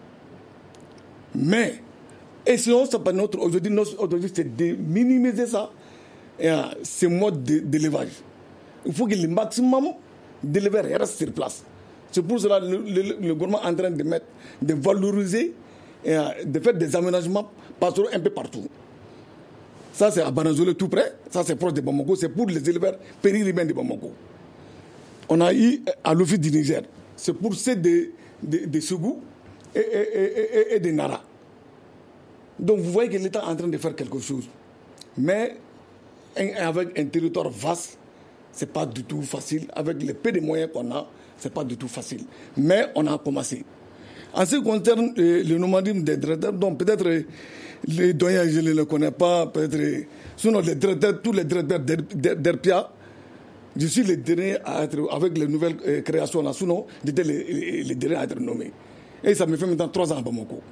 Mais, essayons ça par notre aujourd'hui, notre aujourd'hui, c'est de minimiser ça, et, euh, ces modes de, d'élevage. Il faut que le maximum d'éleveurs restent sur place. C'est pour cela que le, le, le gouvernement est en train de mettre, de valoriser, et, euh, de faire des aménagements pastoraux un peu partout. Ça, c'est à Banazolé tout près, ça c'est proche de Bamako, c'est pour les éleveurs périurbains de Bamako. On a eu à l'office du Niger, c'est pour ceux de, de, de Ségou et, et, et, et de Nara. Donc vous voyez que l'État est en train de faire quelque chose. Mais avec un territoire vaste, ce n'est pas du tout facile. Avec les peu de moyens qu'on a, ce n'est pas du tout facile. Mais on a commencé. En ce qui concerne euh, le nomadisme des traiteurs, donc peut-être euh, les doyens, je ne les connais pas, peut-être. Euh, sinon, les traiteurs, tous les traiteurs d'Herpia, je suis le dernier à être, avec les nouvelles euh, créations là, sinon, j'étais le, le, le dernier à être nommé. Et ça me fait maintenant trois ans à Bamako.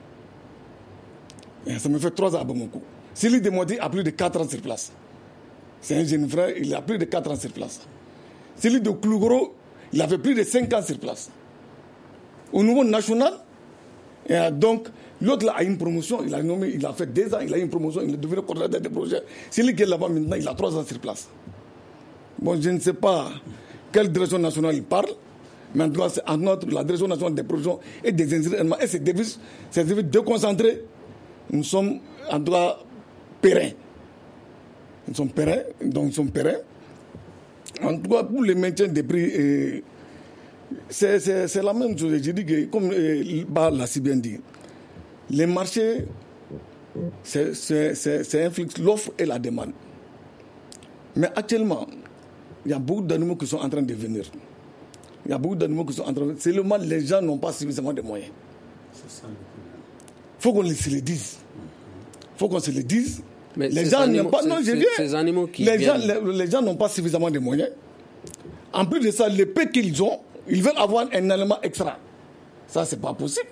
Et ça me fait trois ans à Bamako. Celui de Modi a plus de quatre ans sur place. C'est un jeune frère, il a plus de quatre ans sur place. Celui de Klougoro, il avait plus de cinq ans sur place. Au niveau national, et donc, l'autre là a une promotion, il a nommé, il a fait deux ans, il a une promotion, il est devenu coordinateur de projet. Celui qui est là-bas maintenant, il a trois ans sur place. Bon, je ne sais pas quelle direction nationale il parle, mais en tout cas, c'est en notre, la direction nationale des projets et des instruments et ces services, ces services déconcentrés, nous sommes en tout cas pérennes. Nous sommes pérennes, donc nous sommes pérennes. En tout cas, pour le maintien des prix, euh, c'est, c'est, c'est la même chose. Je dis que, comme euh, Ba l'a si bien dit, les marchés, c'est, c'est, c'est, c'est un flux, l'offre et la demande. Mais actuellement, il y a beaucoup d'animaux qui sont en train de venir. Il y a beaucoup d'animaux qui sont en train de venir. Seulement, les gens n'ont pas suffisamment de moyens. Il faut qu'on se le dise. Il faut qu'on se le dise. Mais les gens animaux, n'ont pas. Non, je viens. Ces animaux qui les, gens, viennent... les, les gens n'ont pas suffisamment de moyens. En plus de ça, les peu qu'ils ont, ils veulent avoir un aliment extra. Ça, c'est pas possible.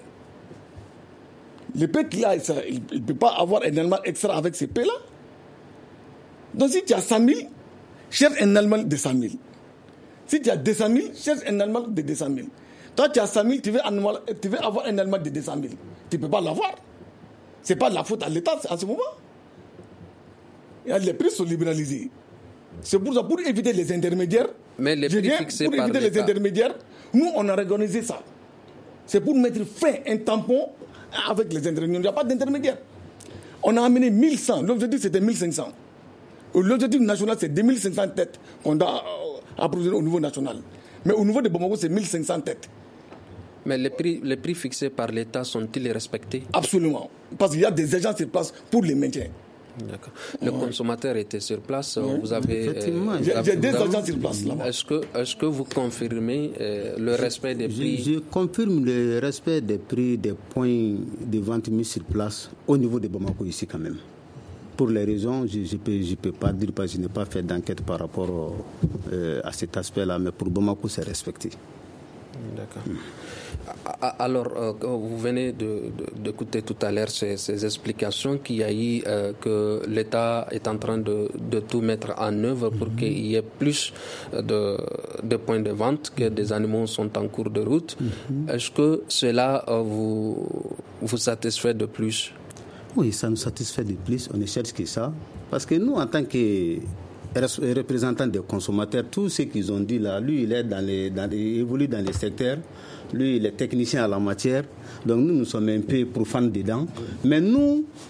Les peu qu'il a, il ne peut pas avoir un aliment extra avec ces peu-là. Donc, si tu as cent mille, cherche un aliment de cent mille. Si tu as deux cent mille, cherche un aliment de deux cent mille. Toi, tu as cent mille, tu veux, animal, tu veux avoir un aliment de deux cent mille. Tu ne peux pas l'avoir. Ce n'est pas de la faute à l'État en ce moment. Et les prix sont libéralisés. C'est pour ça, pour éviter les intermédiaires. Mais les prix viens, fixés pour par éviter l'État. les intermédiaires, nous, on a organisé ça. C'est pour mettre fin, un tampon avec les intermédiaires. Il n'y a pas d'intermédiaire. On a amené mille cent. L'objectif, c'était mille cinq cents. L'objectif national, c'est deux mille cinq cents têtes qu'on doit approvisionner au niveau national. Mais au niveau de Bamako, c'est mille cinq cents têtes. Mais les prix, les prix fixés par l'État sont-ils respectés? Absolument. Parce qu'il y a des agents sur place pour les maintien. D'accord. Le ouais. consommateur était sur place. Ouais. Vous avez. Effectivement. Euh, vous avez, J'ai des vous agents avez, sur place là-bas. Est-ce que, est-ce que vous confirmez euh, le respect des prix? Je, je confirme le respect des prix des points de vente mis sur place au niveau de Bamako ici quand même. Pour les raisons, je ne peux, je peux pas dire parce que je n'ai pas fait d'enquête par rapport au, euh, à cet aspect-là, mais pour Bamako, c'est respecté. D'accord. Hum. Alors, euh, vous venez de, de, d'écouter tout à l'heure ces, ces explications qu'il y a eu, euh, que l'État est en train de, de tout mettre en œuvre pour mm-hmm. qu'il y ait plus de, de points de vente, que des animaux sont en cours de route. Mm-hmm. Est-ce que cela euh, vous, vous satisfait de plus? Oui, ça nous satisfait de plus. On ne cherche que ça. Parce que nous, en tant que représentants des consommateurs, tout ce qu'ils ont dit là, lui, il est dans les, dans les, il évolue dans les secteurs. Lui, il est technicien à la matière. Donc, nous, nous sommes un peu profanes dedans. Mais nous,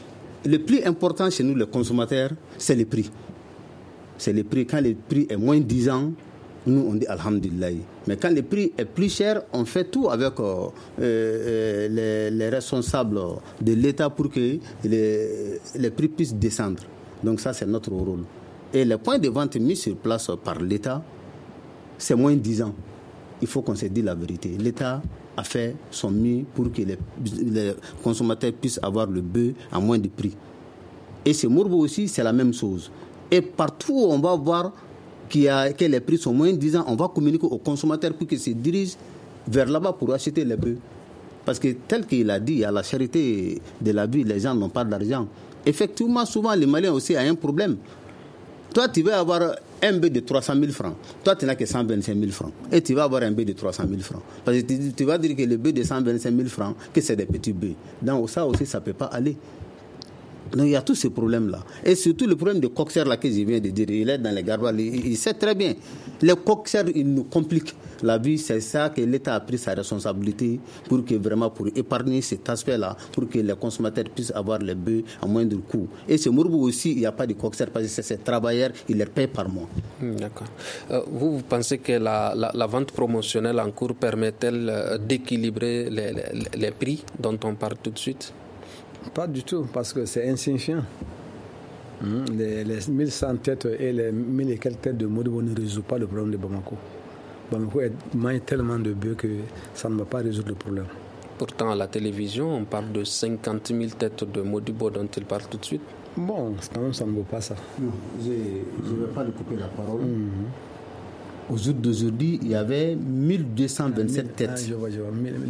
le plus important chez nous, les consommateurs, c'est le prix. C'est le prix. Quand le prix est moins dix ans, nous, on dit Alhamdulillah. Mais quand le prix est plus cher, on fait tout avec euh, euh, les, les responsables de l'État pour que les, les prix puissent descendre. Donc ça, c'est notre rôle. Et les points de vente mis sur place par l'État, c'est moins dix ans. Il faut qu'on se dise la vérité. L'État a fait son mieux pour que les, les consommateurs puissent avoir le bœuf à moins de prix. Et ce Mourbo aussi, c'est la même chose. Et partout où on va voir qu'il a, que les prix sont moins de dix ans, on va communiquer aux consommateurs pour qu'ils se dirigent vers là-bas pour acheter les bœufs. Parce que tel qu'il a dit, il y a la charité de la vie, les gens n'ont pas d'argent. Effectivement, souvent, les Maliens aussi ont un problème. Toi, tu vas avoir un bœuf de trois cent mille francs. Toi, tu n'as que cent vingt-cinq mille francs. Et tu vas avoir un bœuf de trois cent mille francs. Parce que tu, tu vas dire que le bœuf de cent vingt-cinq mille francs, que c'est des petits bœufs. Donc ça aussi, ça ne peut pas aller. Donc il y a tous ces problèmes-là. Et surtout le problème de coxer là que je viens de dire, il est dans les garbois, il, il sait très bien. Les coxers, ils nous compliquent la vie. C'est ça que l'État a pris sa responsabilité pour que vraiment, pour épargner cet aspect-là, pour que les consommateurs puissent avoir les bœufs à moindre coût. Et ce Mourbo aussi, il n'y a pas de coxer parce que c'est ces travailleurs, ils les payent par mois. D'accord. Euh, vous, vous pensez que la, la, la vente promotionnelle en cours permet-elle euh, d'équilibrer les, les, les prix dont on parle tout de suite? Pas du tout, parce que c'est insignifiant. Mmh. Les, les mille cent têtes et les mille et quelques têtes de Mourbo ne résout pas le problème de Bamako. Bamako mange tellement de bœufs que ça ne va pas résoudre le problème. Pourtant, à la télévision, on parle de cinquante mille têtes de Modibo dont il parle tout de suite. Bon, quand même, ça ne vaut pas ça. Non, je ne vais pas lui couper la parole. Mmh. Au jour d'aujourd'hui, il y avait mille deux cent vingt-sept têtes. Ah, je vois, je vois.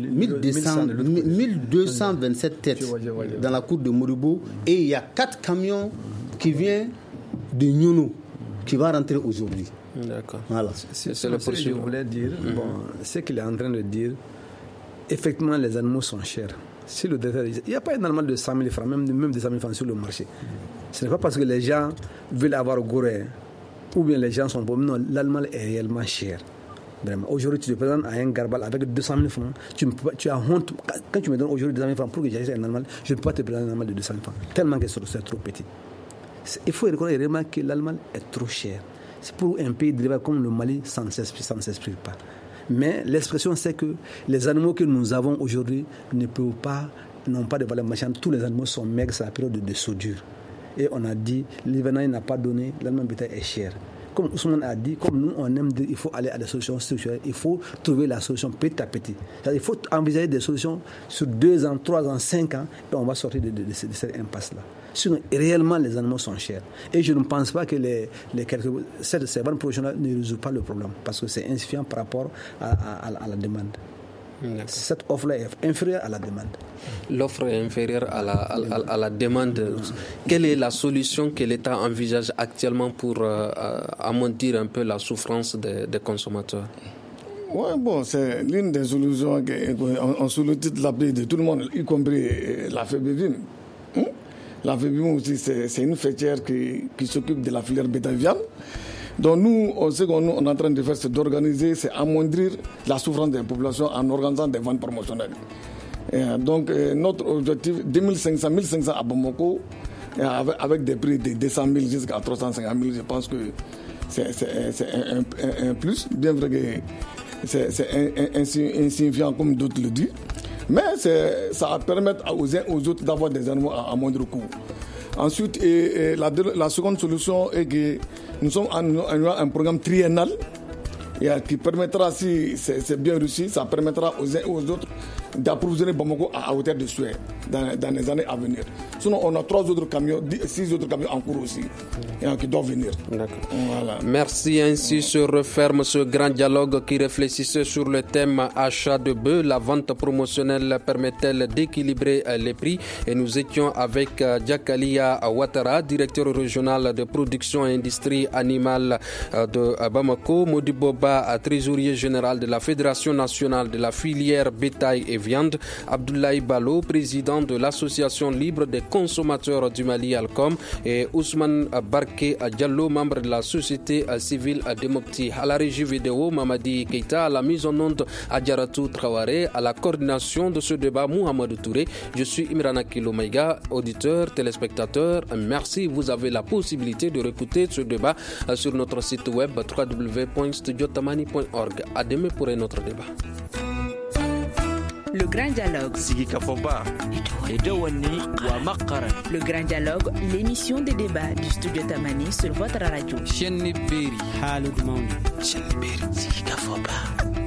mille deux cent vingt-sept têtes je vois, je vois, je vois. Dans la cour de Modibo. Et il y a quatre camions qui viennent de Nyono qui vont rentrer aujourd'hui. D'accord. Voilà. C'est, c'est le ce que je voulais dire. Mm-hmm. Bon, ce qu'il est en train de dire, effectivement, les animaux sont chers. Si le directeur, il n'y a pas un animal de cent mille francs, même, même de cent mille francs sur le marché. Ce n'est pas parce que les gens veulent avoir goré ou bien les gens sont pauvres. Non, l'animal est réellement cher. Vraiment. Aujourd'hui, tu te présentes à un garbal avec deux cent mille francs. Tu, peux, tu as honte. Quand tu me donnes aujourd'hui deux cent mille francs pour que j'achète un animal, je ne peux pas te présenter un animal de deux cent mille francs. Tellement que c'est trop petit. Il faut reconnaître réellement que l'animal est trop cher. C'est pour un pays développé comme le Mali, ça ne s'explique pas. Mais l'expression, c'est que les animaux que nous avons aujourd'hui ne peuvent pas, n'ont pas de valeur marchande. Tous les animaux sont maigres, c'est la période de, de soudure. Et on a dit, l'hivernage n'a pas donné, l'animal bétail est cher. Comme Ousmane a dit, comme nous, on aime dire, il faut aller à des solutions structurelles, il faut trouver la solution petit à petit. C'est-à-dire, il faut envisager des solutions sur deux ans, trois ans, cinq ans, et on va sortir de, de, de, de cette impasse-là. Sinon, réellement, les animaux sont chers. Et je ne pense pas que les, les quelques, cette, ces ventes professionnelles ne résolvent pas le problème, parce que c'est insuffisant par rapport à, à, à la demande. D'accord. Cette offre-là est inférieure à la demande. L'offre est inférieure à la, à, à, à la demande. Quelle est la solution que l'État envisage actuellement pour euh, amontir un peu la souffrance des, des consommateurs? Oui, bon, c'est l'une des solutions qu'on sollicite l'appui de tout le monde, y compris la Fébivine. Hum? La Fébivine aussi, c'est, c'est une fêtière qui, qui s'occupe de la filière bétail-viande. Donc nous, ce qu'on est en train de faire, c'est d'organiser, c'est amoindrir la souffrance des populations en organisant des ventes promotionnelles. Et donc notre objectif, deux mille cinq cents, mille cinq cents à Bamako, avec, avec des prix de deux cent mille jusqu'à trois cent cinquante mille, je pense que c'est, c'est, c'est un, un, un plus, bien vrai que c'est, c'est insignifiant comme d'autres le disent, mais c'est, ça va permettre aux uns aux autres d'avoir des animaux à, à moindre coût. Ensuite, et, et la, la seconde solution est que nous sommes en, en un programme triennal et, qui permettra, si c'est, c'est bien réussi, ça permettra aux uns et aux autres d'approvisionner Bamako à, à hauteur de souhait dans, dans les années à venir. Sinon, on a trois autres camions, six autres camions en cours aussi et, qui doivent venir. D'accord. Voilà. Merci. Ainsi se referme ce grand dialogue qui réfléchissait sur le thème achat de bœufs. La vente promotionnelle permet-elle d'équilibrer les prix? Et nous étions avec Diakalia Ouattara, directeur régional de production et industrie animale de Bamako, Modibo Ba, trésorier général de la Fédération nationale de la filière bétail et viande, Abdoulaye Balo, président président de l'Association libre des consommateurs du Mali, Alcom, et Ousmane Barké Diallo, membre de la société civile de Mopti. À la régie vidéo, Mamadi Keita, à la mise en onde Adjaratou Traoré, à la coordination de ce débat, Mohamed Touré. Je suis Imrana Kilomaïga, auditeur, téléspectateur. Merci, vous avez la possibilité de réécouter ce débat sur notre site web w w w point studio tamani point org. À demain pour un autre débat. Le Grand Dialogue. Le Grand Dialogue, l'émission des débats du Studio Tamani sur votre radio.